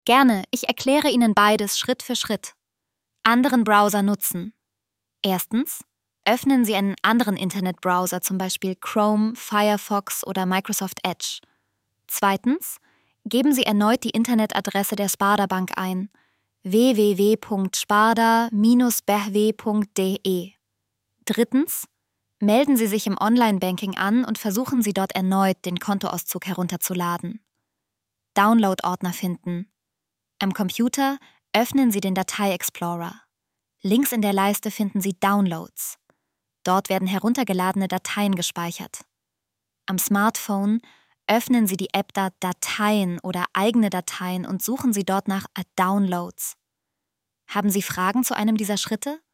Gerne, ich erkläre Ihnen beides Schritt für Schritt. Anderen Browser nutzen. Erstens, öffnen Sie einen anderen Internetbrowser, zum Beispiel Chrome, Firefox oder Microsoft Edge. Zweitens, geben Sie erneut die Internetadresse der Sparda-Bank ein: www.sparda-behw.de. Drittens, melden Sie sich im Online-Banking an und versuchen Sie dort erneut, den Kontoauszug herunterzuladen. Download-Ordner finden. Am Computer öffnen Sie den Datei-Explorer. Links in der Leiste finden Sie Downloads. Dort werden heruntergeladene Dateien gespeichert. Am Smartphone öffnen Sie die App Dateien oder eigene Dateien und suchen Sie dort nach Downloads. Haben Sie Fragen zu einem dieser Schritte?